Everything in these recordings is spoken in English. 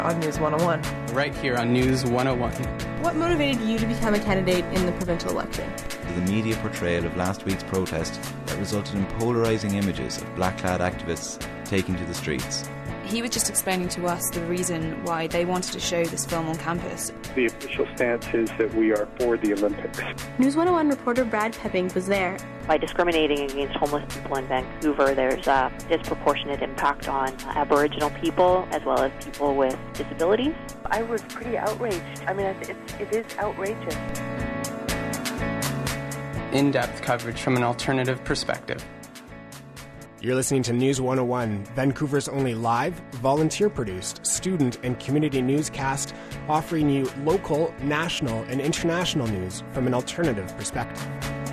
on News 101. Right here on News 101. What motivated you to become a candidate in the provincial election? The media portrayal of last week's protest that resulted in polarising images of black-clad activists taking to the streets. He was just explaining to us the reason why they wanted to show this film on campus. The official stance is that we are for the Olympics. News 101 reporter Brad Pepping was there. By discriminating against homeless people in Vancouver, there's a disproportionate impact on Aboriginal people as well as people with disabilities. I was pretty outraged. I mean, it is outrageous. In-depth coverage from an alternative perspective. You're listening to News 101, Vancouver's only live, volunteer-produced, student and community newscast, offering you local, national, and international news from an alternative perspective.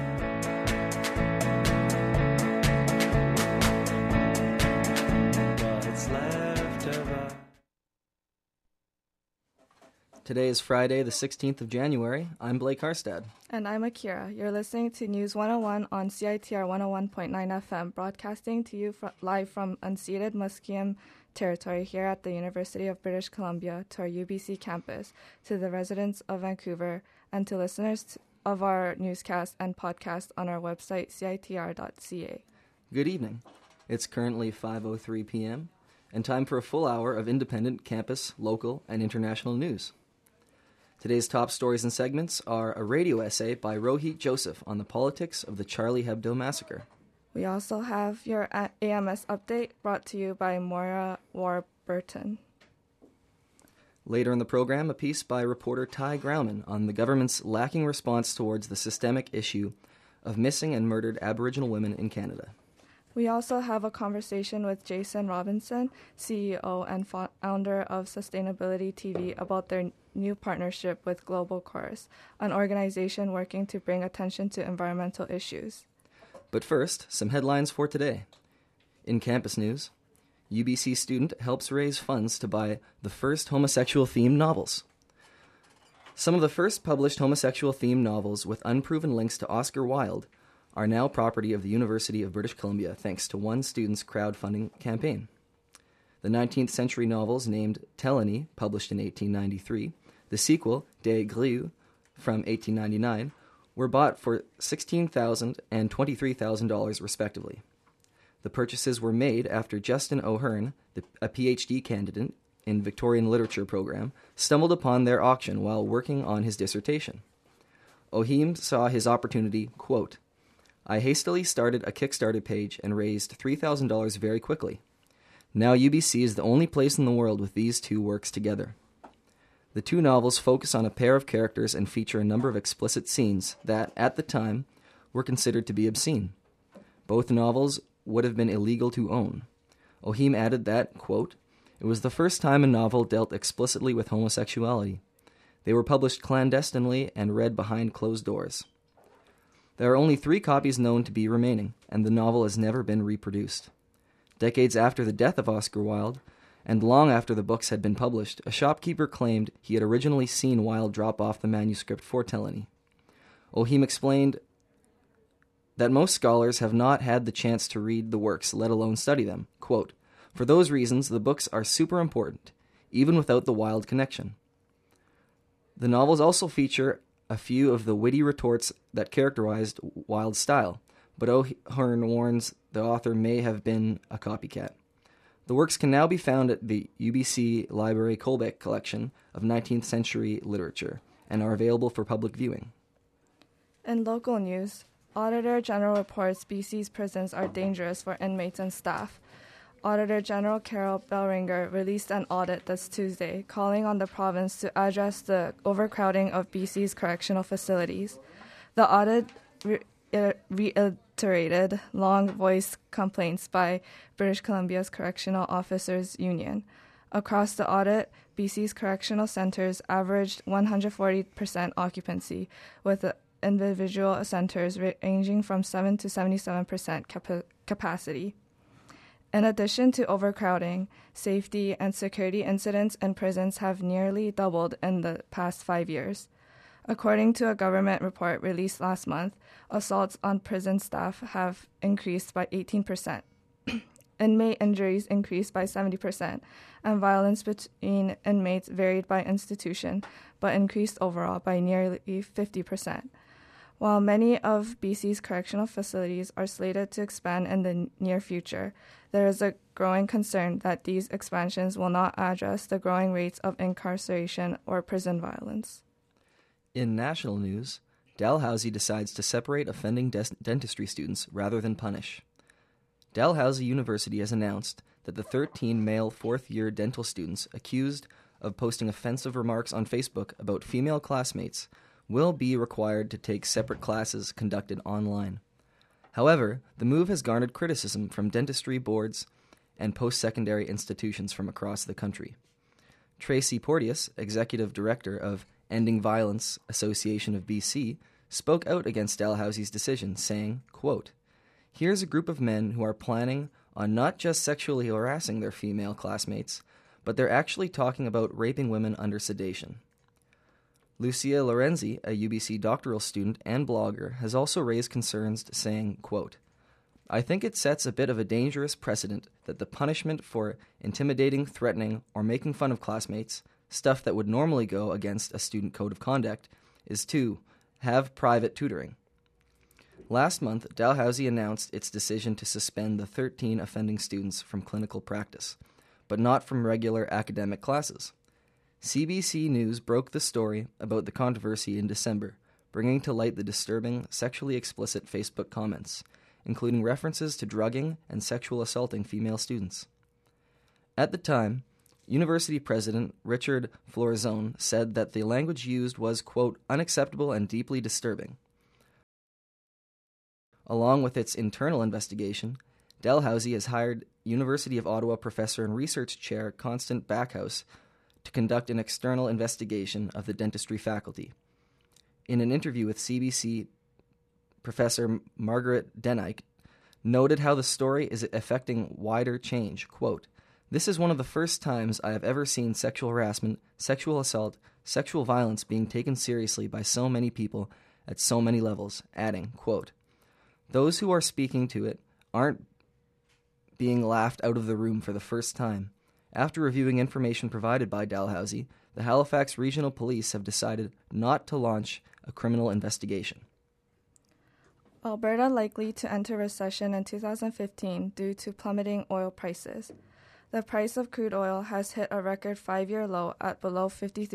Today is Friday, the 16th of January. I'm Blake Harstad. And I'm Akira. You're listening to News 101 on CITR 101.9 FM, broadcasting to you live from unceded Musqueam territory here at the University of British Columbia, to our UBC campus, to the residents of Vancouver, and to listeners of our newscast and podcast on our website, citr.ca. Good evening. It's currently 5:03 p.m., and time for a full hour of independent campus, local, and international news. Today's top stories and segments are a radio essay by Rohit Joseph on the politics of the Charlie Hebdo massacre. We also have your AMS update brought to you by Moira Warburton. Later in the program, a piece by reporter Ty Grauman on the government's lacking response towards the systemic issue of missing and murdered Aboriginal women in Canada. We also have a conversation with Jason Robinson, CEO and founder of Sustainability TV, about their new partnership with Global Chorus, an organization working to bring attention to environmental issues. But first, some headlines for today. In campus news, UBC student helps raise funds to buy the first homosexual-themed novels. Some of the first published homosexual-themed novels with unproven links to Oscar Wilde are now property of the University of British Columbia thanks to one student's crowdfunding campaign. The 19th century novels named Teleny, published in 1893, the sequel, Des Grieux, from 1899, were bought for $16,000 and $23,000 respectively. The purchases were made after Justin O'Hearn, a PhD candidate in Victorian Literature program, stumbled upon their auction while working on his dissertation. O'Hearn saw his opportunity, quote, "I hastily started a Kickstarter page and raised $3,000 very quickly. Now UBC is the only place in the world with these two works together." The two novels focus on a pair of characters and feature a number of explicit scenes that, at the time, were considered to be obscene. Both novels would have been illegal to own. O'Hearn added that, quote, "It was the first time a novel dealt explicitly with homosexuality. They were published clandestinely and read behind closed doors. There are only 3 copies known to be remaining, and the novel has never been reproduced. Decades after the death of Oscar Wilde, and long after the books had been published, a shopkeeper claimed he had originally seen Wilde drop off the manuscript for Teleny. O'Hearn explained that most scholars have not had the chance to read the works, let alone study them. Quote, "For those reasons, the books are super important, even without the Wilde connection." The novels also feature a few of the witty retorts that characterized Wilde's style, but O'Hearn warns the author may have been a copycat. The works can now be found at the UBC Library Colbeck Collection of 19th century literature and are available for public viewing. In local news, Auditor General reports BC's prisons are dangerous for inmates and staff. Auditor General Carol Bellringer released an audit this Tuesday, calling on the province to address the overcrowding of BC's correctional facilities. The audit reiterated long-voiced complaints by British Columbia's Correctional Officers Union. Across the audit, BC's correctional centers averaged 140% occupancy, with individual centers ranging from 7 to 77% capacity. In addition to overcrowding, safety and security incidents in prisons have nearly doubled in the past 5 years. According to a government report released last month, assaults on prison staff have increased by 18%. inmate injuries increased by 70%, and violence between inmates varied by institution, but increased overall by nearly 50%. While many of BC's correctional facilities are slated to expand in the near future, there is a growing concern that these expansions will not address the growing rates of incarceration or prison violence. In national news, Dalhousie decides to separate offending dentistry students rather than punish. Dalhousie University has announced that the 13 male fourth-year dental students accused of posting offensive remarks on Facebook about female classmates will be required to take separate classes conducted online. However, the move has garnered criticism from dentistry boards and post-secondary institutions from across the country. Tracy Porteous, Executive Director of Ending Violence Association of BC, spoke out against Dalhousie's decision, saying, quote, "Here's a group of men who are planning on not just sexually harassing their female classmates, but they're actually talking about raping women under sedation." Lucia Lorenzi, a UBC doctoral student and blogger, has also raised concerns, saying, quote, "I think it sets a bit of a dangerous precedent that the punishment for intimidating, threatening, or making fun of classmates, stuff that would normally go against a student code of conduct, is to have private tutoring." Last month, Dalhousie announced its decision to suspend the 13 offending students from clinical practice, but not from regular academic classes. CBC News broke the story about the controversy in December, bringing to light the disturbing, sexually explicit Facebook comments, including references to drugging and sexual assaulting female students. At the time, University President Richard Florzone said that the language used was, quote, "unacceptable and deeply disturbing." Along with its internal investigation, Dalhousie has hired University of Ottawa professor and research chair Constant Backhouse to conduct an external investigation of the dentistry faculty. In an interview with CBC, Professor Margaret Denike noted how the story is affecting wider change. Quote, "This is one of the first times I have ever seen sexual harassment, sexual assault, sexual violence being taken seriously by so many people at so many levels," adding, quote, "Those who are speaking to it aren't being laughed out of the room for the first time. After reviewing information provided by Dalhousie, the Halifax Regional Police have decided not to launch a criminal investigation." Alberta likely to enter recession in 2015 due to plummeting oil prices. The price of crude oil has hit a record 5-year low at below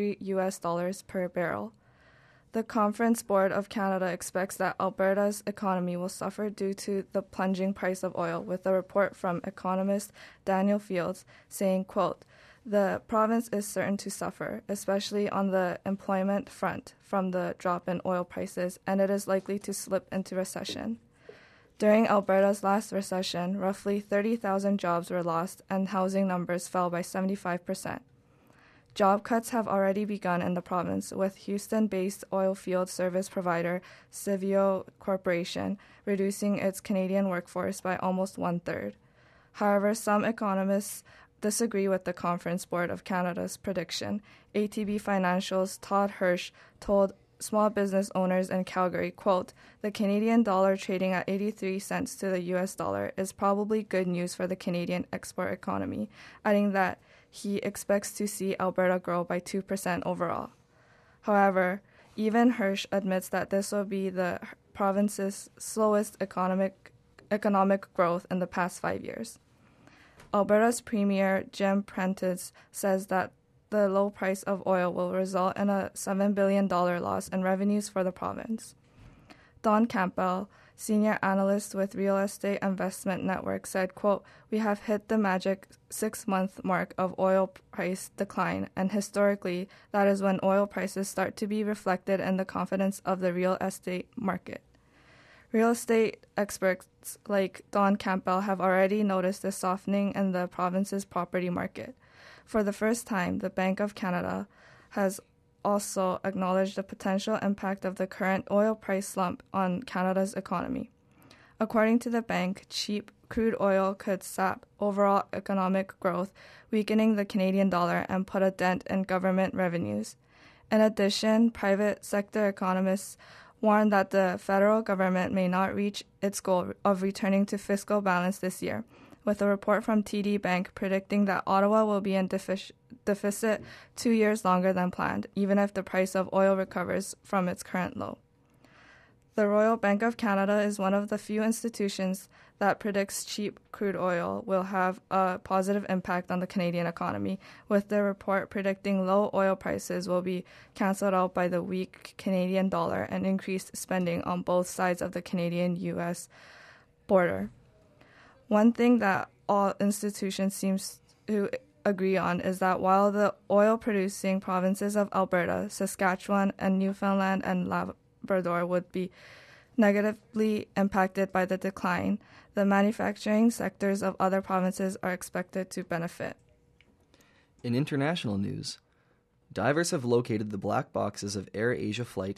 $53 per barrel. The Conference Board of Canada expects that Alberta's economy will suffer due to the plunging price of oil, with a report from economist Daniel Fields saying, quote, "The province is certain to suffer, especially on the employment front, from the drop in oil prices, and it is likely to slip into recession." During Alberta's last recession, roughly 30,000 jobs were lost and housing numbers fell by 75%. Job cuts have already begun in the province, with Houston-based oil field service provider Civeo Corporation reducing its Canadian workforce by almost 1/3. However, some economists disagree with the Conference Board of Canada's prediction. ATB Financial's Todd Hirsch told small business owners in Calgary, quote, "The Canadian dollar trading at 83 cents to the US dollar is probably good news for the Canadian export economy," adding that he expects to see Alberta grow by 2% overall. However, even Hirsch admits that this will be the province's slowest economic growth in the past 5 years. Alberta's Premier Jim Prentice says that the low price of oil will result in a $7 billion loss in revenues for the province. Don Campbell, senior analyst with Real Estate Investment Network, said, quote, "We have hit the magic 6-month mark of oil price decline, and historically, that is when oil prices start to be reflected in the confidence of the real estate market." Real estate experts like Don Campbell have already noticed a softening in the province's property market. For the first time, the Bank of Canada has also acknowledged the potential impact of the current oil price slump on Canada's economy. According to the bank, cheap crude oil could sap overall economic growth, weakening the Canadian dollar and put a dent in government revenues. In addition, private sector economists warn that the federal government may not reach its goal of returning to fiscal balance this year, with a report from TD Bank predicting that Ottawa will be in deficit 2 years longer than planned, even if the price of oil recovers from its current low. The Royal Bank of Canada is one of the few institutions that predicts cheap crude oil will have a positive impact on the Canadian economy, with the report predicting low oil prices will be cancelled out by the weak Canadian dollar and increased spending on both sides of the Canadian-U.S. border. One thing that all institutions seem to agree on is that while the oil-producing provinces of Alberta, Saskatchewan, and Newfoundland and Labrador would be negatively impacted by the decline, the manufacturing sectors of other provinces are expected to benefit. In international news, divers have located the black boxes of AirAsia flight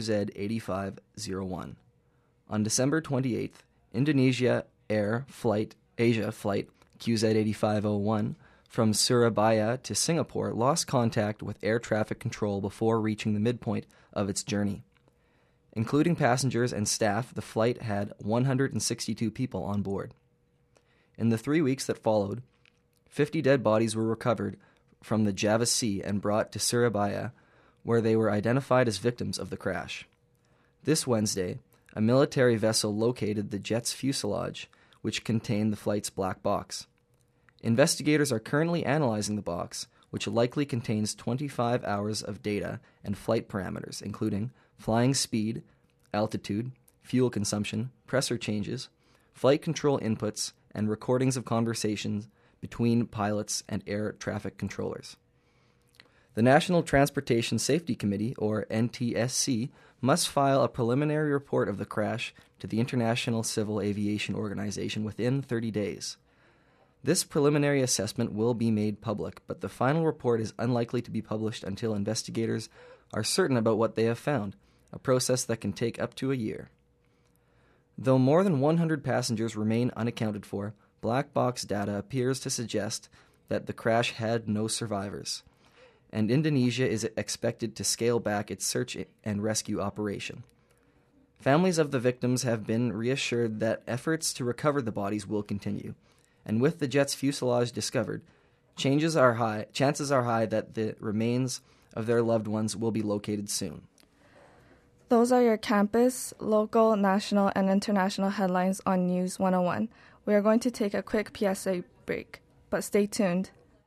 QZ8501. On December 28th, Indonesia Air flight Asia flight QZ8501 from Surabaya to Singapore lost contact with air traffic control before reaching the midpoint of its journey. Including passengers and staff, the flight had 162 people on board. In the 3 weeks that followed, 50 dead bodies were recovered from the Java Sea and brought to Surabaya, where they were identified as victims of the crash. This Wednesday, a military vessel located the jet's fuselage, which contained the flight's black box. Investigators are currently analyzing the box, which likely contains 25 hours of data and flight parameters, including flying speed, altitude, fuel consumption, pressure changes, flight control inputs, and recordings of conversations between pilots and air traffic controllers. The National Transportation Safety Committee, or NTSC, must file a preliminary report of the crash to the International Civil Aviation Organization within 30 days. This preliminary assessment will be made public, but the final report is unlikely to be published until investigators are certain about what they have found, a process that can take up to a year. Though more than 100 passengers remain unaccounted for, black box data appears to suggest that the crash had no survivors, and Indonesia is expected to scale back its search and rescue operation. Families of the victims have been reassured that efforts to recover the bodies will continue, and with the jet's fuselage discovered, chances are high that the remains of their loved ones will be located soon. Those are your campus, local, national, and international headlines on News 101. We are going to take a quick PSA break, but stay tuned.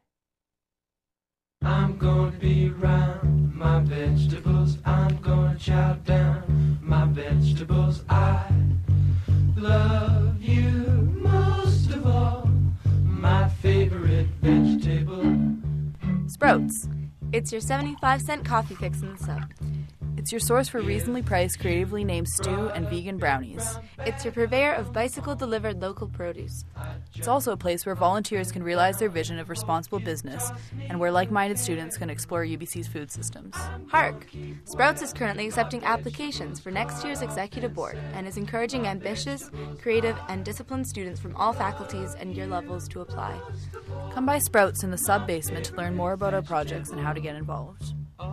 I'm going to be around my vegetables. I'm going to chow down my vegetables. I love you most of all, my favorite vegetable. Sprouts. It's your 75-cent coffee fix in the sub. It's your source for reasonably priced, creatively named stew and vegan brownies. It's your purveyor of bicycle-delivered local produce. It's also a place where volunteers can realize their vision of responsible business and where like-minded students can explore UBC's food systems. Hark! Sprouts is currently accepting applications for next year's executive board and is encouraging ambitious, creative, and disciplined students from all faculties and year levels to apply. Come by Sprouts in the sub-basement to learn more about our projects and how to get involved.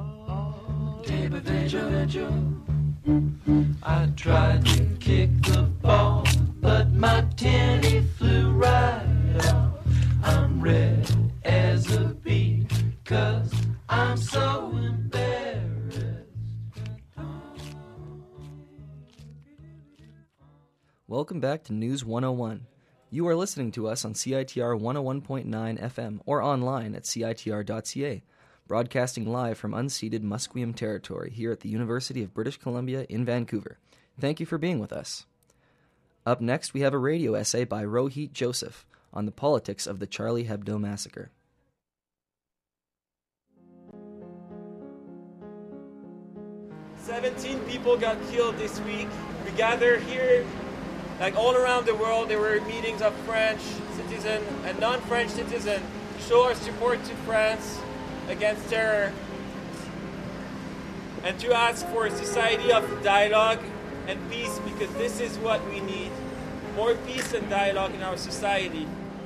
I tried to kick the ball, but my tenny flew right off. I'm red as a beet, 'cause I'm so embarrassed. Welcome back to News 101. You are listening to us on CITR 101.9 FM or online at citr.ca. Broadcasting live from unceded Musqueam territory here at the University of British Columbia in Vancouver. Thank you for being with us. Up next, we have a radio essay by Rohit Joseph on the politics of the Charlie Hebdo massacre. "17 people got killed this week. We gather here, like all around the world. There were meetings of French citizens and non-French citizens to show our support to France against terror and to ask for a society of dialogue and peace, because this is what we need. More peace and dialogue in our society."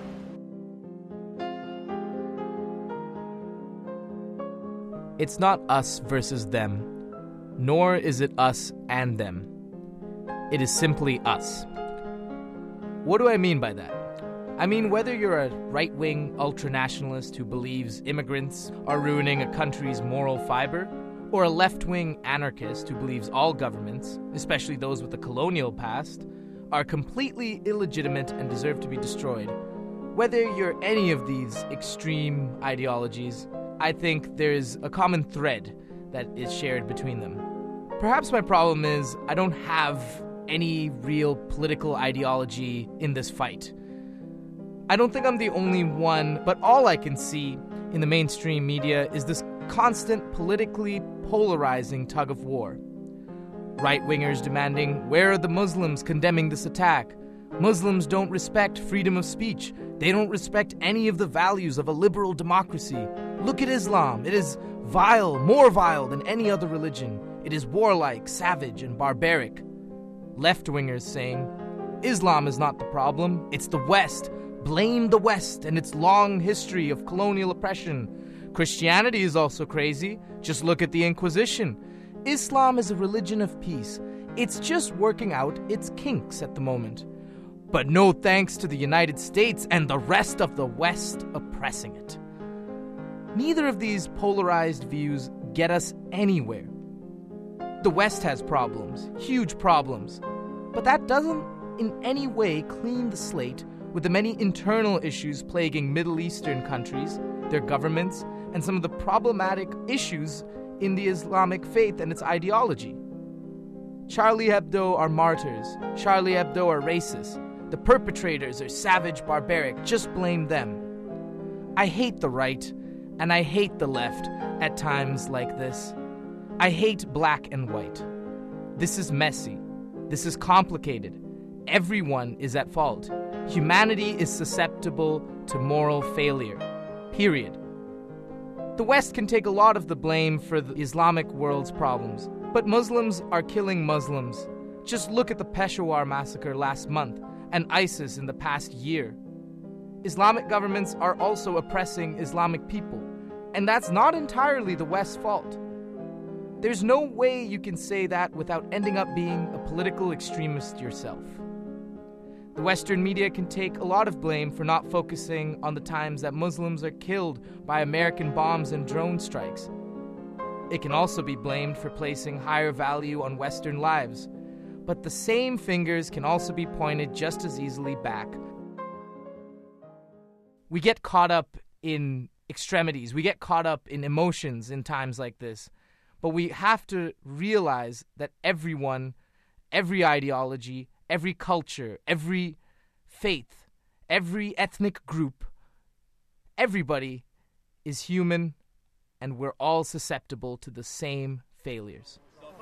It's not us versus them, nor is it us and them. It is simply us. What do I mean by that? I mean, whether you're a right-wing ultranationalist who believes immigrants are ruining a country's moral fiber, or a left-wing anarchist who believes all governments, especially those with a colonial past, are completely illegitimate and deserve to be destroyed. Whether you're any of these extreme ideologies, I think there's a common thread that is shared between them. Perhaps my problem is I don't have any real political ideology in this fight. I don't think I'm the only one, but all I can see in the mainstream media is this constant politically polarizing tug of war. Right-wingers demanding, "Where are the Muslims condemning this attack? Muslims don't respect freedom of speech. They don't respect any of the values of a liberal democracy. Look at Islam. It is vile, more vile than any other religion. It is warlike, savage, and barbaric." Left-wingers saying, "Islam is not the problem. It's the West. Blame the West and its long history of colonial oppression. Christianity is also crazy. Just look at the Inquisition. Islam is a religion of peace. It's just working out its kinks at the moment. But no thanks to the United States and the rest of the West oppressing it." Neither of these polarized views get us anywhere. The West has problems, huge problems, but that doesn't in any way clean the slate with the many internal issues plaguing Middle Eastern countries, their governments, and some of the problematic issues in the Islamic faith and its ideology. Charlie Hebdo are martyrs. Charlie Hebdo are racist. The perpetrators are savage, barbaric. Just blame them. I hate the right, and I hate the left at times like this. I hate black and white. This is messy. This is complicated. Everyone is at fault. Humanity is susceptible to moral failure. Period. The West can take a lot of the blame for the Islamic world's problems, but Muslims are killing Muslims. Just look at the Peshawar massacre last month and ISIS in the past year. Islamic governments are also oppressing Islamic people, and that's not entirely the West's fault. There's no way you can say that without ending up being a political extremist yourself. The Western media can take a lot of blame for not focusing on the times that Muslims are killed by American bombs and drone strikes. It can also be blamed for placing higher value on Western lives, but the same fingers can also be pointed just as easily back. We get caught up in extremities, we get caught up in emotions in times like this, but we have to realize that everyone, every ideology, every culture, every faith, every ethnic group, everybody is human, and we're all susceptible to the same failures.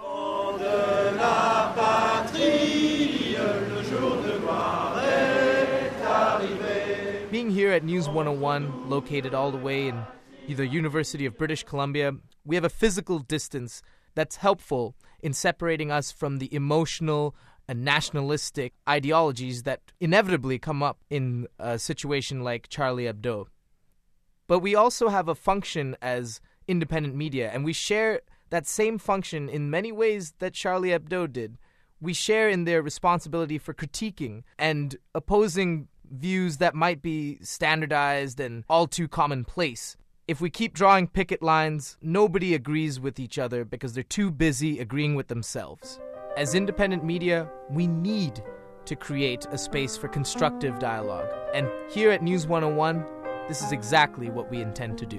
Being here at News 101, located all the way in the University of British Columbia, we have a physical distance that's helpful in separating us from the emotional and nationalistic ideologies that inevitably come up in a situation like Charlie Hebdo. But we also have a function as independent media, and we share that same function in many ways that Charlie Hebdo did. We share in their responsibility for critiquing and opposing views that might be standardized and all too commonplace. If we keep drawing picket lines, nobody agrees with each other because they're too busy agreeing with themselves. As independent media, we need to create a space for constructive dialogue. And here at News 101, this is exactly what we intend to do.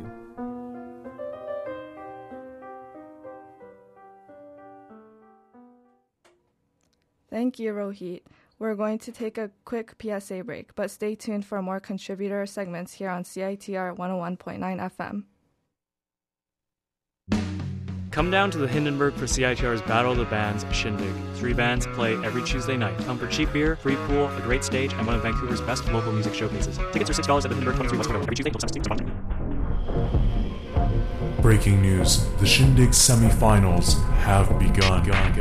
Thank you, Rohit. We're going to take a quick PSA break, but stay tuned for more contributor segments here on CITR 101.9 FM. Come down to the Hindenburg for CITR's Battle of the Bands Shindig. 3 bands play every Tuesday night. Come for cheap beer, free pool, a great stage, and one of Vancouver's best local music showcases. Tickets are $6 at the Hindenburg 23 West Cordova every Tuesday until 17th. Breaking news. The Shindig semifinals have begun.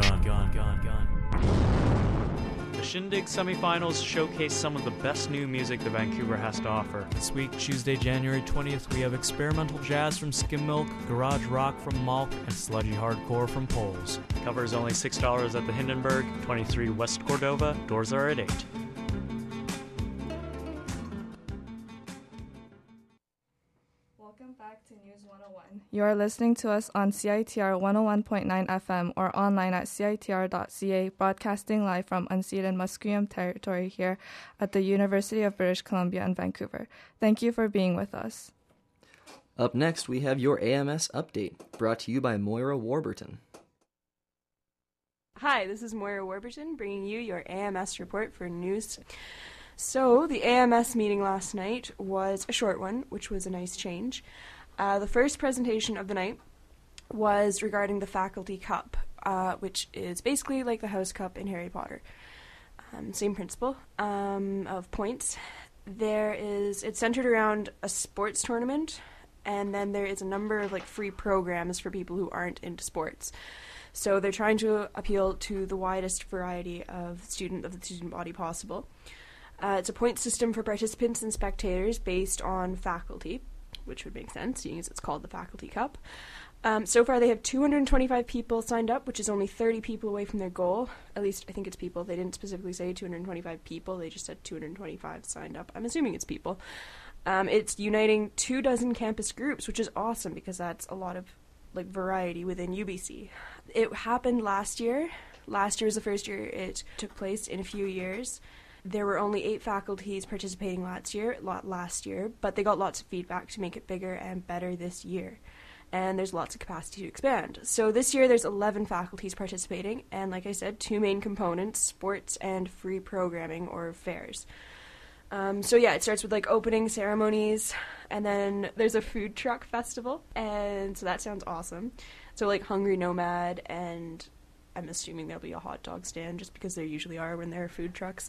The Shindig semifinals showcase some of the best new music that Vancouver has to offer. This week, Tuesday, January 20th, we have experimental jazz from Skim Milk, garage rock from Malk, and sludgy hardcore from Poles. Cover is only $6 at the Hindenburg, 23 West Cordova. Doors are at 8. You are listening to us on CITR 101.9 FM or online at citr.ca, broadcasting live from unceded Musqueam territory here at the University of British Columbia in Vancouver. Thank you for being with us. Up next, we have your AMS update, brought to you by Moira Warburton. Hi, this is Moira Warburton, bringing you your AMS report for news. So, the AMS meeting last night was a short one, which was a nice change. The first presentation of the night was regarding the Faculty Cup, which is basically like the House Cup in Harry Potter. Same principle of points. It's centered around a sports tournament, and then there is a number of free programs for people who aren't into sports. So they're trying to appeal to the widest variety of the student body possible. It's a point system for participants and spectators based on faculty, which would make sense, seeing as it's called the Faculty Cup. So far, they have 225 people signed up, which is only 30 people away from their goal. At least, I think it's people. They didn't specifically say 225 people. They just said 225 signed up. I'm assuming it's people. It's uniting 24 campus groups, which is awesome because that's a lot of variety within UBC. It happened last year. Last year was the first year it took place in a few years. There were only 8 faculties participating last year, but they got lots of feedback to make it bigger and better this year. And there's lots of capacity to expand. So this year there's 11 faculties participating, and like I said, 2 main components, sports and free programming or fairs. It starts with opening ceremonies, and then there's a food truck festival, and so that sounds awesome. So Hungry Nomad, and I'm assuming there'll be a hot dog stand just because there usually are when there are food trucks.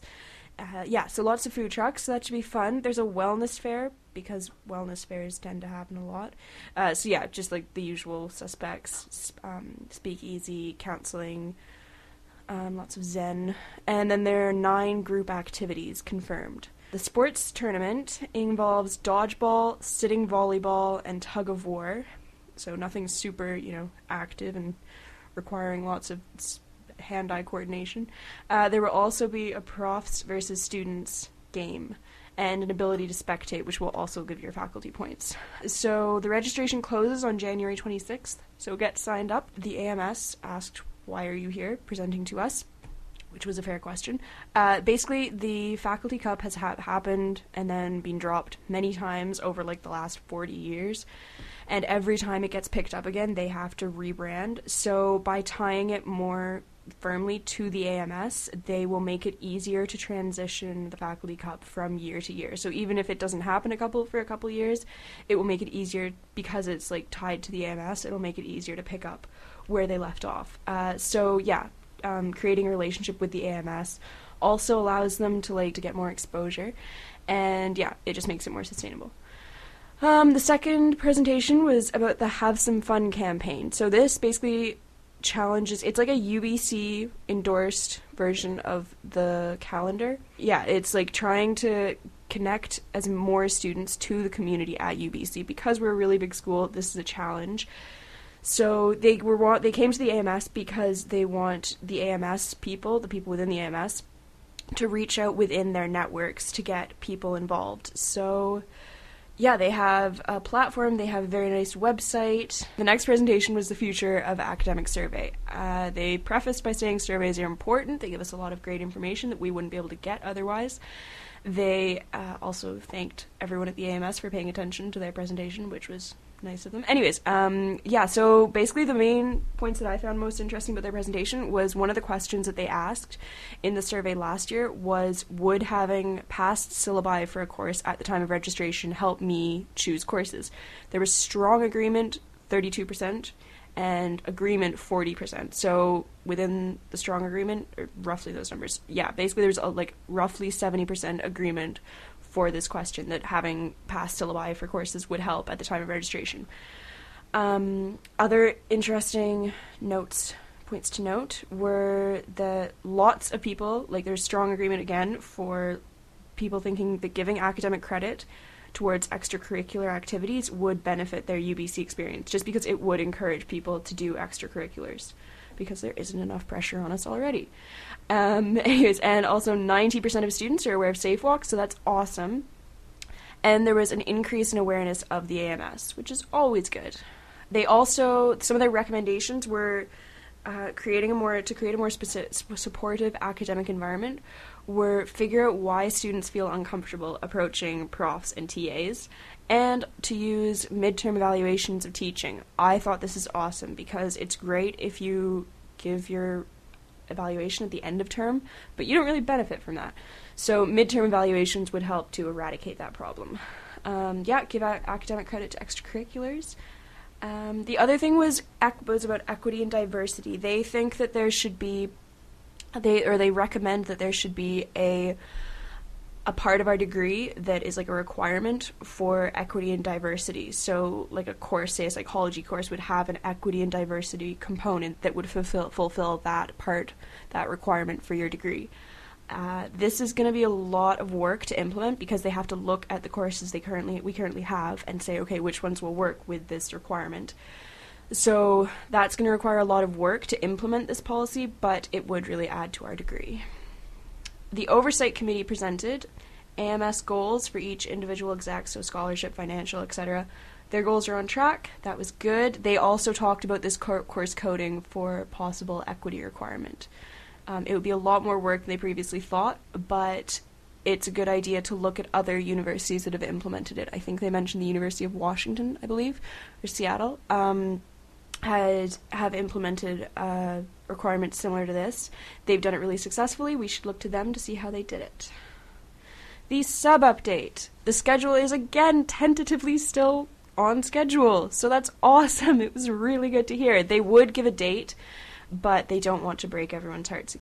So lots of food trucks, so that should be fun. There's a wellness fair, because wellness fairs tend to happen a lot. Just the usual suspects, speakeasy, counseling, lots of Zen. And then there are 9 group activities confirmed. The sports tournament involves dodgeball, sitting volleyball, and tug of war. So nothing super, active and requiring lots of hand-eye coordination. There will also be a profs versus students game and an ability to spectate, which will also give your faculty points. So the registration closes on January 26th, so get signed up. The AMS asked, why are you here presenting to us? Which was a fair question. Basically, the Faculty Cup has happened and then been dropped many times over the last 40 years. And every time it gets picked up again, they have to rebrand. So by tying it more firmly to the AMS, they will make it easier to transition the Faculty Cup from year to year. So even if it doesn't happen for a couple years, it will make it easier because it's tied to the AMS. It'll make it easier to pick up where they left off. Creating a relationship with the AMS also allows them to get more exposure, and it just makes it more sustainable. The second presentation was about the Have Some Fun campaign. So this basically challenges, it's like a UBC endorsed version of the calendar. It's trying to connect as more students to the community at UBC. Because we're a really big school, this is a challenge. So they came to the AMS because they want the AMS people, the people within the AMS, to reach out within their networks to get people involved. So they have a platform, they have a very nice website. The next presentation was the future of academic survey. They prefaced by saying surveys are important. They give us a lot of great information that we wouldn't be able to get otherwise. They also thanked everyone at the AMS for paying attention to their presentation, which was nice of them. Anyways, so basically the main points that I found most interesting about their presentation was one of the questions that they asked in the survey last year was, would having passed syllabi for a course at the time of registration help me choose courses? There was strong agreement, 32%, and agreement, 40%. So within the strong agreement, or roughly those numbers, basically there's roughly 70% agreement for this question that having passed syllabi for courses would help at the time of registration. Other interesting points to note were that lots of people, there's strong agreement again for people thinking that giving academic credit towards extracurricular activities would benefit their UBC experience, just because it would encourage people to do extracurriculars, because there isn't enough pressure on us already. Anyways, and also 90% of students are aware of SafeWalk, so that's awesome. And there was an increase in awareness of the AMS, which is always good. They also, some of their recommendations were creating a more supportive academic environment, were figure out why students feel uncomfortable approaching profs and TAs, and to use midterm evaluations of teaching. I thought this is awesome because it's great if you give your evaluation at the end of term, but you don't really benefit from that. So midterm evaluations would help to eradicate that problem. Give out academic credit to extracurriculars. The other thing was about equity and diversity. They think that there should be, they recommend that there should be a part of our degree that is like a requirement for equity and diversity. So like a course, say a psychology course, would have an equity and diversity component that would fulfill that part, that requirement for your degree. This is going to be a lot of work to implement because they have to look at the courses we currently have and say, okay, which ones will work with this requirement. So that's going to require a lot of work to implement this policy, but it would really add to our degree. The Oversight Committee presented AMS goals for each individual exec, so scholarship, financial, etc. Their goals are on track. That was good. They also talked about this course coding for possible equity requirement. It would be a lot more work than they previously thought, but it's a good idea to look at other universities that have implemented it. I think they mentioned the University of Washington, I believe, or Seattle, have implemented requirements similar to this. They've done it really successfully. We should look to them to see how they did it. The sub-update. The schedule is again tentatively still on schedule, so that's awesome. It was really good to hear. They would give a date, but they don't want to break everyone's hearts.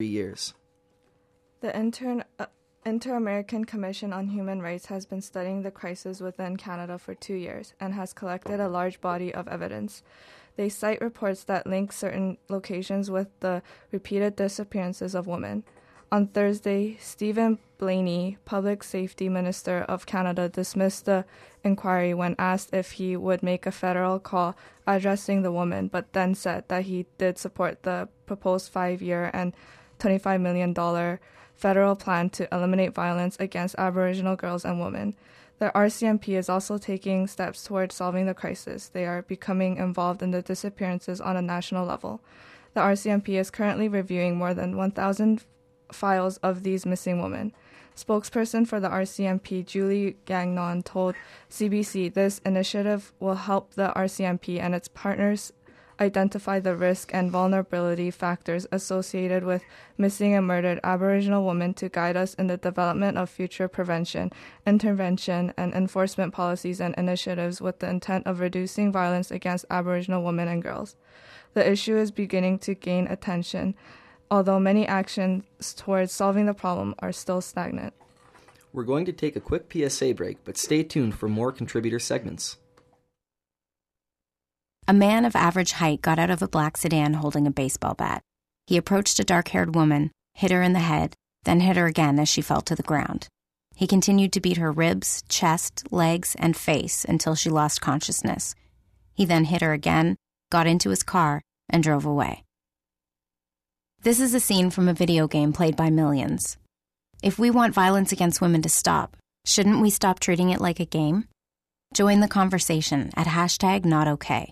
3 years. The Inter-American Commission on Human Rights has been studying the crisis within Canada for 2 years and has collected a large body of evidence. They cite reports that link certain locations with the repeated disappearances of women. On Thursday, Stephen Blaney, Public Safety Minister of Canada, dismissed the inquiry when asked if he would make a federal call addressing the woman, but then said that he did support the proposed 5-year and $25 million federal plan to eliminate violence against Aboriginal girls and women. The RCMP is also taking steps towards solving the crisis. They are becoming involved in the disappearances on a national level. The RCMP is currently reviewing more than 1,000 files of these missing women. Spokesperson for the RCMP, Julie Gagnon, told CBC this initiative will help the RCMP and its partners identify the risk and vulnerability factors associated with missing and murdered Aboriginal women to guide us in the development of future prevention, intervention, and enforcement policies and initiatives with the intent of reducing violence against Aboriginal women and girls. The issue is beginning to gain attention, although many actions towards solving the problem are still stagnant. We're going to take a quick PSA break, but stay tuned for more contributor segments. A man of average height got out of a black sedan holding a baseball bat. He approached a dark-haired woman, hit her in the head, then hit her again as she fell to the ground. He continued to beat her ribs, chest, legs, and face until she lost consciousness. He then hit her again, got into his car, and drove away. This is a scene from a video game played by millions. If we want violence against women to stop, shouldn't we stop treating it like a game? Join the conversation at #NotOK.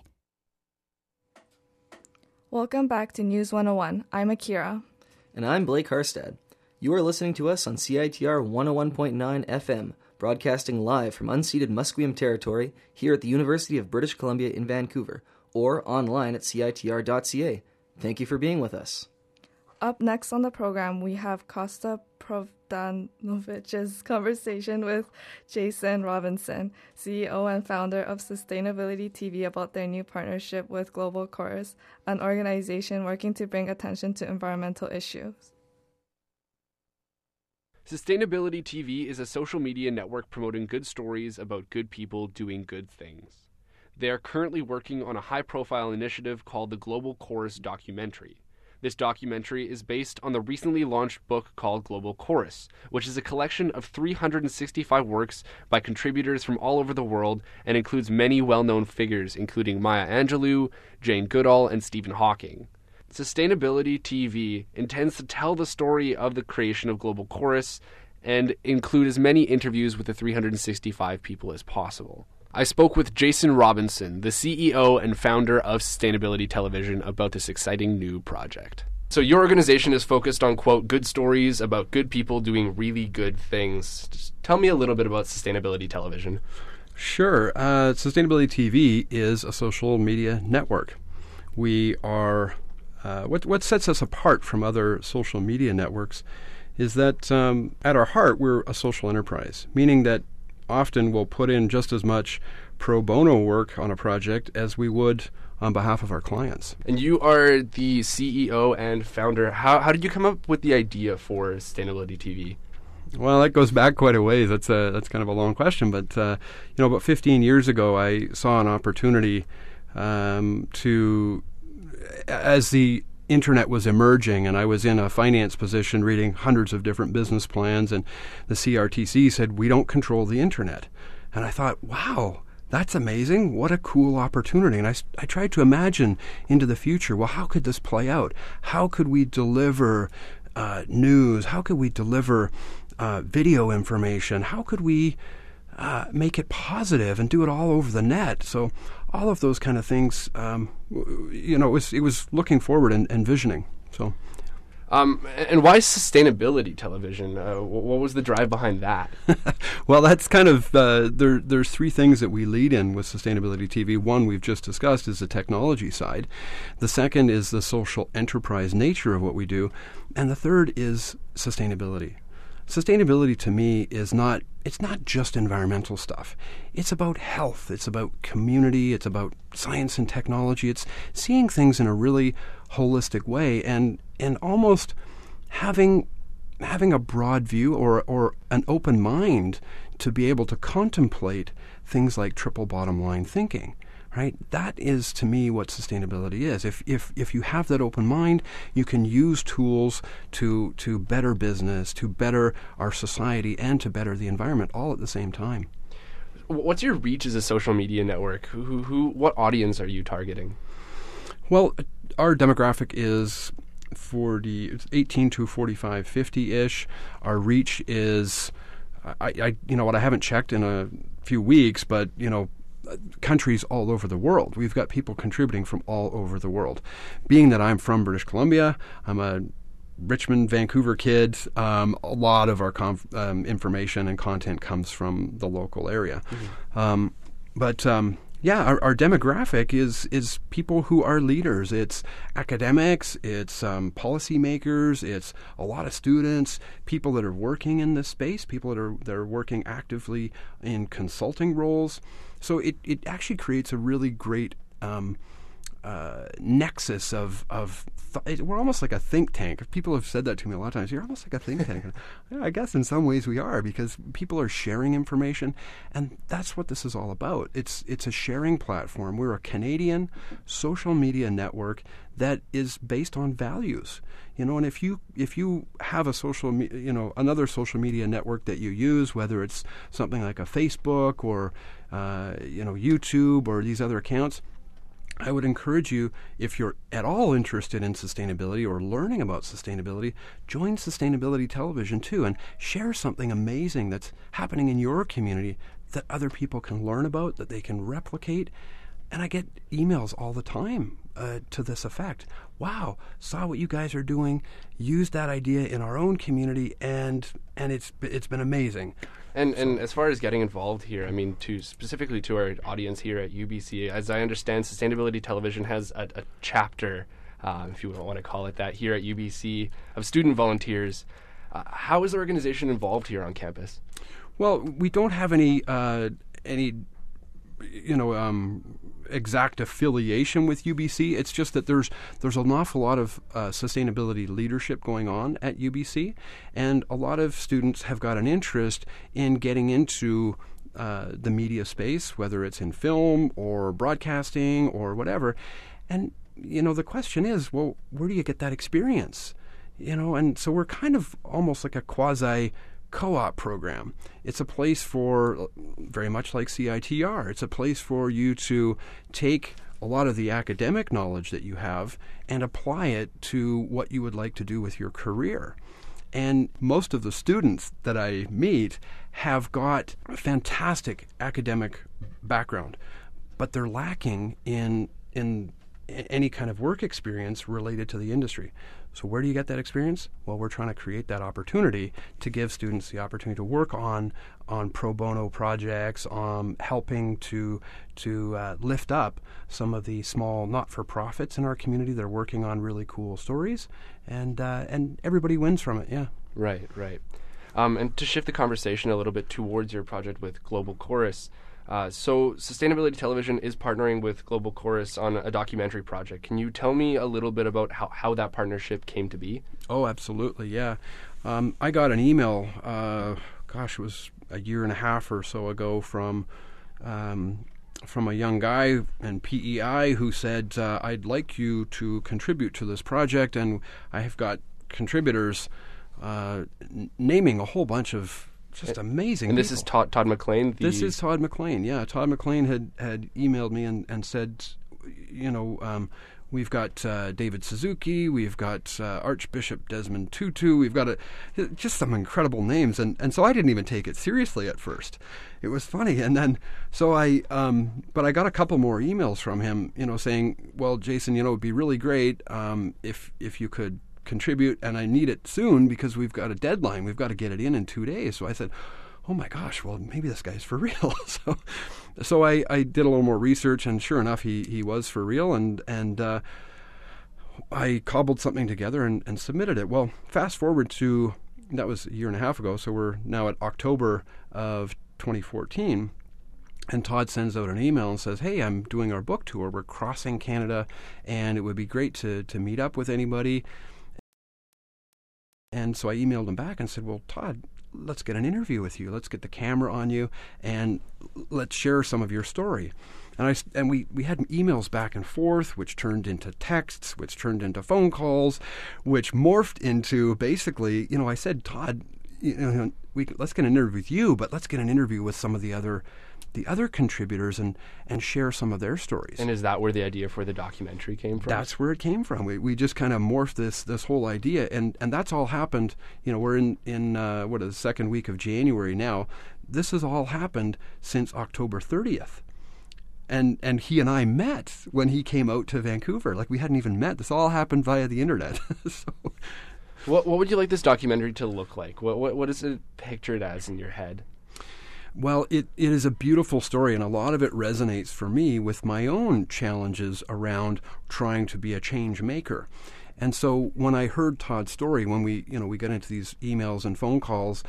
Welcome back to News 101. I'm Akira. And I'm Blake Harstad. You are listening to us on CITR 101.9 FM, broadcasting live from unceded Musqueam territory here at the University of British Columbia in Vancouver, or online at CITR.ca. Thank you for being with us. Up next on the program, we have Costa Provdanovic's conversation with Jason Robinson, CEO and founder of Sustainability TV, about their new partnership with Global Chorus, an organization working to bring attention to environmental issues. Sustainability TV is a social media network promoting good stories about good people doing good things. They are currently working on a high-profile initiative called the Global Chorus documentary. This documentary is based on the recently launched book called Global Chorus, which is a collection of 365 works by contributors from all over the world and includes many well-known figures, including Maya Angelou, Jane Goodall, and Stephen Hawking. Sustainability TV intends to tell the story of the creation of Global Chorus and include as many interviews with the 365 people as possible. I spoke with Jason Robinson, the CEO and founder of Sustainability Television, about this exciting new project. So your organization is focused on, quote, good stories about good people doing really good things. Just tell me a little bit about Sustainability Television. Sure. Sustainability TV is a social media network. We are, what sets us apart from other social media networks is that at our heart, we're a social enterprise, meaning that often we'll put in just as much pro bono work on a project as we would on behalf of our clients. And you are the CEO and founder. How did you come up with the idea for Sustainability TV? Well, that goes back quite a ways. That's kind of a long question, but about 15 years ago, I saw an opportunity to, as the internet was emerging, and I was in a finance position reading hundreds of different business plans, and the CRTC said, we don't control the internet. And I thought, wow, that's amazing. What a cool opportunity. And I tried to imagine into the future, well, how could this play out? How could we deliver news? How could we deliver video information? How could we make it positive and do it all over the net? So all of those kind of things, it was looking forward and envisioning. So, and why Sustainability Television? What was the drive behind that? Well, that's kind of there's three things that we lead in with Sustainability TV. One we've just discussed is the technology side. The second is the social enterprise nature of what we do, and the third is sustainability. Sustainability to me it's not just environmental stuff. It's about health. It's about community. It's about science and technology. It's seeing things in a really holistic way and almost having a broad view or an open mind to be able to contemplate things like triple bottom line thinking. Right? That is, to me, what sustainability is. If you have that open mind, you can use tools to better business, to better our society, and to better the environment all at the same time. What's your reach as a social media network? What audience are you targeting? Well, our demographic is 18 to 45, 50-ish. Our reach is, I haven't checked in a few weeks, but countries all over the world. We've got people contributing from all over the world. Being that I'm from British Columbia, I'm a Richmond, Vancouver kid, a lot of our information and content comes from the local area. Mm-hmm. Our demographic is people who are leaders. It's academics, it's policymakers, it's a lot of students, people that are working in this space, people that are working actively in consulting roles. So it actually creates a really great nexus of we're almost like a think tank. People have said that to me a lot of times. You're almost like a think tank. Yeah, I guess in some ways we are, because people are sharing information, and that's what this is all about. It's a sharing platform. We're a Canadian social media network that is based on values. And if you have a another social media network that you use, whether it's something like a Facebook or YouTube or these other accounts, I would encourage you, if you're at all interested in sustainability or learning about sustainability, join Sustainability Television too, and share something amazing that's happening in your community that other people can learn about, that they can replicate. And I get emails all the time to this effect. Wow, saw what you guys are doing, used that idea in our own community, and it's been amazing. And as far as getting involved here, I mean, specifically to our audience here at UBC, as I understand, Sustainability Television has a chapter, if you want to call it that, here at UBC of student volunteers. How is the organization involved here on campus? Well, we don't have any exact affiliation with UBC. It's just that there's an awful lot of sustainability leadership going on at UBC, and a lot of students have got an interest in getting into the media space, whether it's in film or broadcasting or whatever. And the question is, well, where do you get that experience? And so we're kind of almost like a quasi co-op program. It's a place for, very much like CITR, it's a place for you to take a lot of the academic knowledge that you have and apply it to what you would like to do with your career. And most of the students that I meet have got a fantastic academic background, but they're lacking in any kind of work experience related to the industry. So where do you get that experience? Well, we're trying to create that opportunity to give students the opportunity to work on pro bono projects, helping to lift up some of the small not-for-profits in our community that are working on really cool stories, and everybody wins from it. Yeah. Right. And to shift the conversation a little bit towards your project with Global Chorus. So Sustainability Television is partnering with Global Chorus on a documentary project. Can you tell me a little bit about how that partnership came to be? Oh, absolutely, yeah. I got an email, it was a year and a half or so ago from a young guy in PEI who said, I'd like you to contribute to this project, and I have got contributors naming a whole bunch of just amazing And this people. is Todd McLean? This is Todd McLean, yeah. Todd McLean had emailed me and said, we've got David Suzuki, we've got Archbishop Desmond Tutu, we've got just some incredible names. And so I didn't even take it seriously at first. It was funny. And then, but I got a couple more emails from him, saying, well, Jason, it would be really great if you could contribute, and I need it soon because we've got a deadline. We've got to get it in 2 days. So I said, oh my gosh, well, maybe this guy's for real. So I did a little more research, and sure enough, he was for real, and I cobbled something together and submitted it. Well, fast forward to, that was a year and a half ago, so we're now at October of 2014, and Todd sends out an email and says, hey, I'm doing our book tour. We're crossing Canada, and it would be great to meet up with anybody. And so I emailed him back and said, well, Todd, let's get an interview with you. Let's get the camera on you, and let's share some of your story. And we had emails back and forth, which turned into texts, which turned into phone calls, which morphed into basically, I said, Todd, let's get an interview with you, but let's get an interview with some of the other contributors and share some of their stories. And is that where the idea for the documentary came from? That's where it came from. We just kind of morphed this whole idea, and that's all happened. We're in the second week of January now. This has all happened since October 30th. And he and I met when he came out to Vancouver. Like, we hadn't even met. This all happened via the internet. So, what would you like this documentary to look like? What is it pictured as in your head? Well, it is a beautiful story, and a lot of it resonates for me with my own challenges around trying to be a change maker. And so when I heard Todd's story, when we got into these emails and phone calls,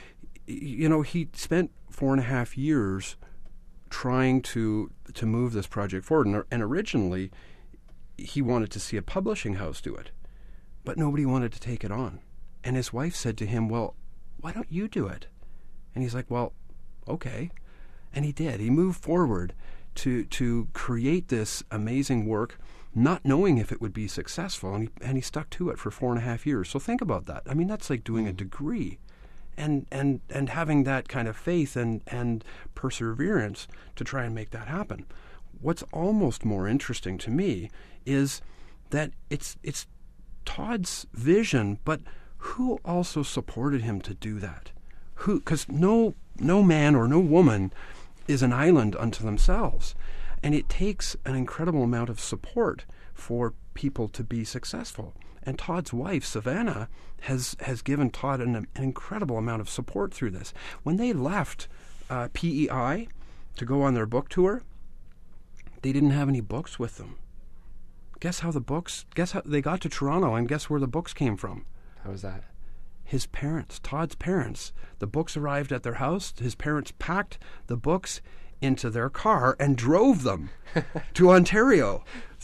he spent 4.5 years trying to move this project forward. And originally, he wanted to see a publishing house do it, but nobody wanted to take it on. And his wife said to him, well, why don't you do it? And he's like, well, okay. And he did. He moved forward to create this amazing work, not knowing if it would be successful, and he stuck to it for 4.5 years. So think about that. I mean, that's like doing a degree. And having that kind of faith and perseverance to try and make that happen. What's almost more interesting to me is that it's Todd's vision, but who also supported him to do that? Who? Because no man or no woman is an island unto themselves, and it takes an incredible amount of support for people to be successful. And Todd's wife, Savannah, has given Todd an incredible amount of support through this. When they left PEI to go on their book tour, they didn't have any books with them. Guess how they got to Toronto, and guess where the books came from? How was that? His parents, Todd's parents. The books arrived at their house. His parents packed the books into their car and drove them to Ontario.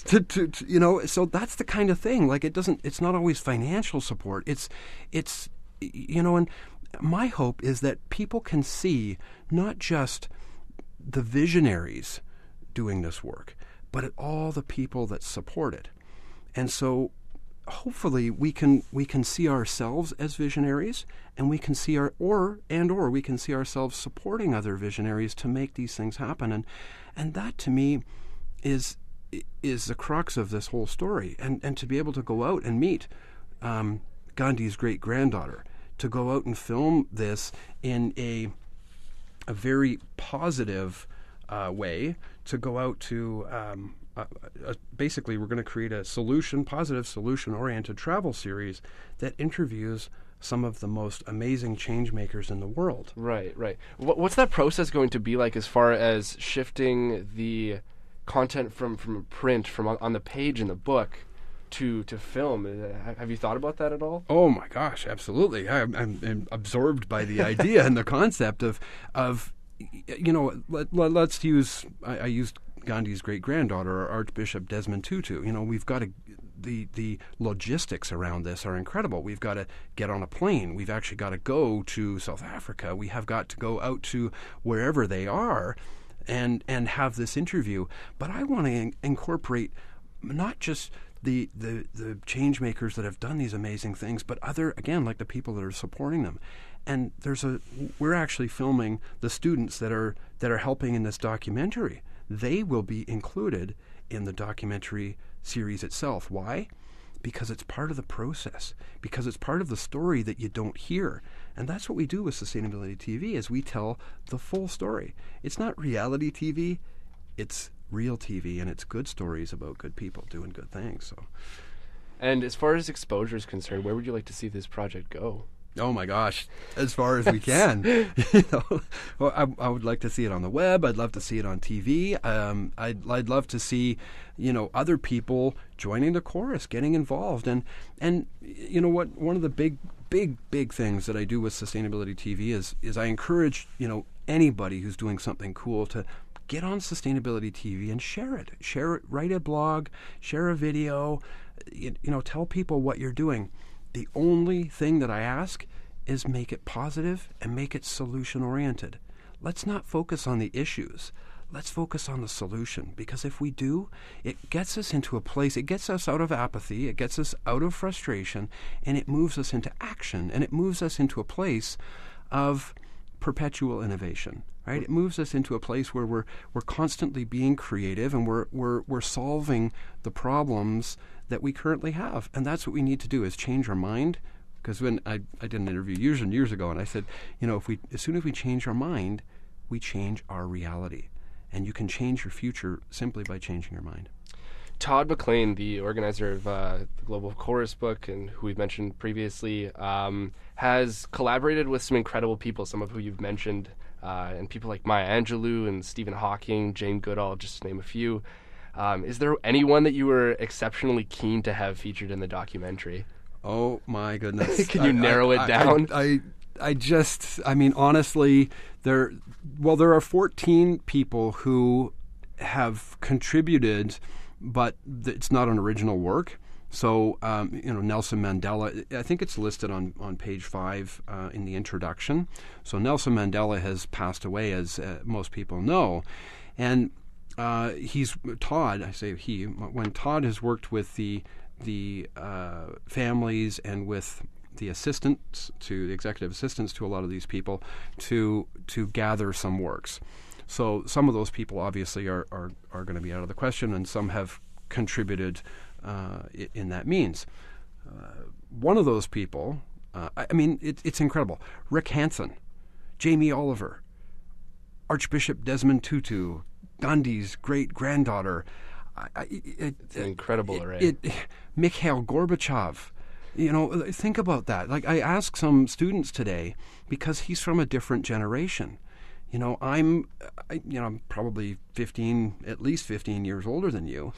So that's the kind of thing. Like, it's not always financial support. It's and my hope is that people can see not just the visionaries doing this work, but all the people that support it. And so hopefully we can see ourselves as visionaries, and we can see we can see ourselves supporting other visionaries to make these things happen. And that, to me, is the crux of this whole story. And to be able to go out and meet Gandhi's great-granddaughter, to go out and film this in a very positive way, to go out to basically we're going to create a positive solution-oriented travel series that interviews some of the most amazing change makers in the world. Right. What's that process going to be like as far as shifting the content from print, from on the page in the book, to film? Have you thought about that at all? Oh my gosh, absolutely. I'm absorbed by the idea and the concept of let's use, I used Gandhi's great-granddaughter, Archbishop Desmond Tutu. We've got to, the logistics around this are incredible. We've got to get on a plane. We've actually got to go to South Africa. We have got to go out to wherever they are and have this interview. But I want to incorporate not just the change makers that have done these amazing things, but other, again, like the people that are supporting them. And we're actually filming the students that are helping in this documentary. They will be included in the documentary series itself. Why? Because it's part of the process, because it's part of the story that you don't hear. And that's what we do with Sustainability TV, is we tell the full story. It's not reality TV, it's real TV, and it's good stories about good people doing good things. So, and as far as exposure is concerned, where would you like to see this project go? Oh my gosh, as far as we can. Well, I would like to see it on the web. I'd love to see it on TV. I'd love to see, other people joining the chorus, getting involved. And you know what? One of the big things that I do with Sustainability TV is I encourage, anybody who's doing something cool to get on Sustainability TV and share it. Write a blog, share a video, tell people what you're doing. The only thing that I ask is make it positive and make it solution-oriented. Let's not focus on the issues. Let's focus on the solution, because if we do, it gets us into a place, it gets us out of apathy, it gets us out of frustration, and it moves us into action, and it moves us into a place of perpetual innovation, right? It moves us into a place where we're constantly being creative, and we're solving the problems that we currently have. And that's what we need to do, is change our mind. Because when I did an interview years and years ago, and I said, as soon as we change our mind, we change our reality. And you can change your future simply by changing your mind. Todd McLean, the organizer of the Global Chorus book, and who we've mentioned previously, has collaborated with some incredible people, some of who you've mentioned, and people like Maya Angelou and Stephen Hawking, Jane Goodall, just to name a few. Is there anyone that you were exceptionally keen to have featured in the documentary? Oh, my goodness. Can you narrow it down? Honestly, there are 14 people who have contributed, but it's not an original work. So, Nelson Mandela, I think it's listed on page 5 in the introduction. So Nelson Mandela has passed away, as most people know. And when Todd has worked with the families and with the executive assistants to a lot of these people to gather some works. So some of those people obviously are going to be out of the question, and some have contributed in that means. One of those people, it's incredible. Rick Hansen, Jamie Oliver, Archbishop Desmond Tutu, Gandhi's great-granddaughter. It's an incredible array. Mikhail Gorbachev. Think about that. Like, I asked some students today, because he's from a different generation. I'm probably at least 15 years older than you,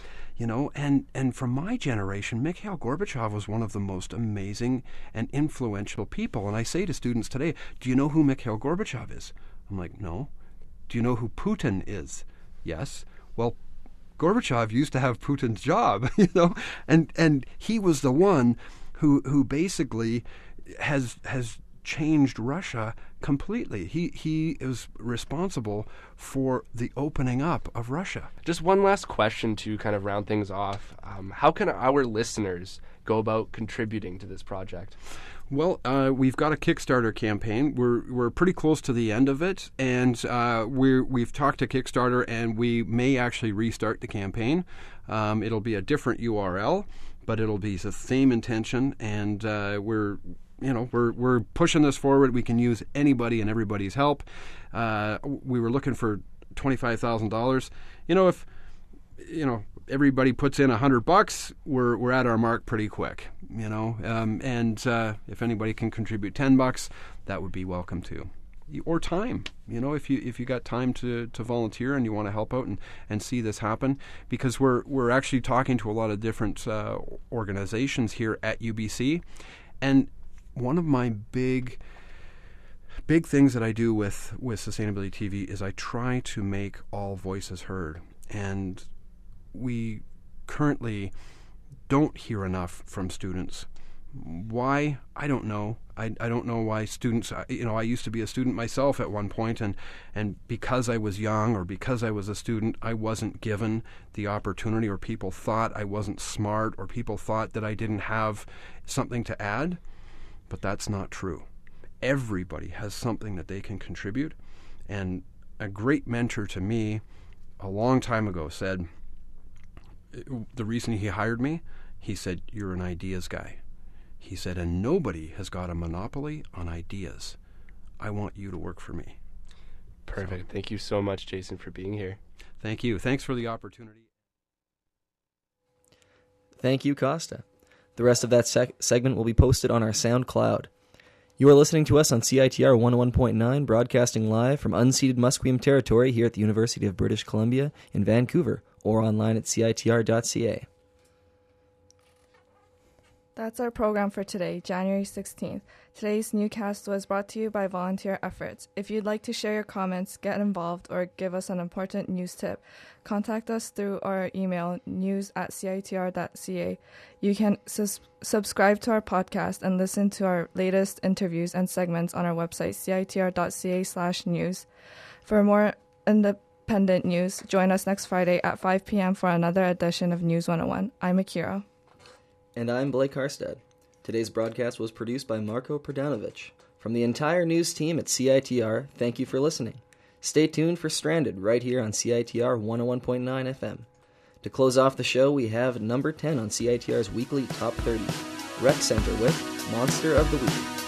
and from my generation, Mikhail Gorbachev was one of the most amazing and influential people. And I say to students today, do you know who Mikhail Gorbachev is? I'm like, no. Do you know who Putin is? Yes. Well, Gorbachev used to have Putin's job, and he was the one who basically has changed Russia completely. He is responsible for the opening up of Russia. Just one last question to kind of round things off. How can our listeners go about contributing to this project? Well, we've got a Kickstarter campaign. We're pretty close to the end of it, and we've talked to Kickstarter, and we may actually restart the campaign. It'll be a different URL, but it'll be the same intention, and we're pushing this forward. We can use anybody and everybody's help. We were looking for $25,000. If everybody puts in $100, we're at our mark pretty quick. And if anybody can contribute $10, that would be welcome too. Or time, if you got time to volunteer and you want to help out and see this happen, because we're actually talking to a lot of different organizations here at UBC, and one of my big things that I do with Sustainability TV is I try to make all voices heard, and we currently don't hear enough from students. Why? I don't know. I don't know why students, I used to be a student myself at one point, and because I was young or because I was a student, I wasn't given the opportunity, or people thought I wasn't smart, or people thought that I didn't have something to add. But that's not true. Everybody has something that they can contribute. And a great mentor to me a long time ago said, the reason he hired me, he said, "You're an ideas guy." He said, "And nobody has got a monopoly on ideas. I want you to work for me." Perfect. Thank you so much, Jason, for being here. Thank you. Thanks for the opportunity. Thank you, Costa. The rest of that segment will be posted on our SoundCloud. You are listening to us on CITR 101.9, broadcasting live from unceded Musqueam territory here at the University of British Columbia in Vancouver, or online at citr.ca. That's our program for today, January 16th. Today's newscast was brought to you by volunteer efforts. If you'd like to share your comments, get involved, or give us an important news tip, contact us through our email, news@citr.ca. You can subscribe to our podcast and listen to our latest interviews and segments on our website, citr.ca/news. For more independent news, join us next Friday at 5 p.m. for another edition of News 101. I'm Akira. And I'm Blake Harstead. Today's broadcast was produced by Marko Pradanovic. From the entire news team at CITR, thank you for listening. Stay tuned for Stranded right here on CITR 101.9 FM. To close off the show, we have number 10 on CITR's weekly Top 30, Rec Center with Monster of the Week.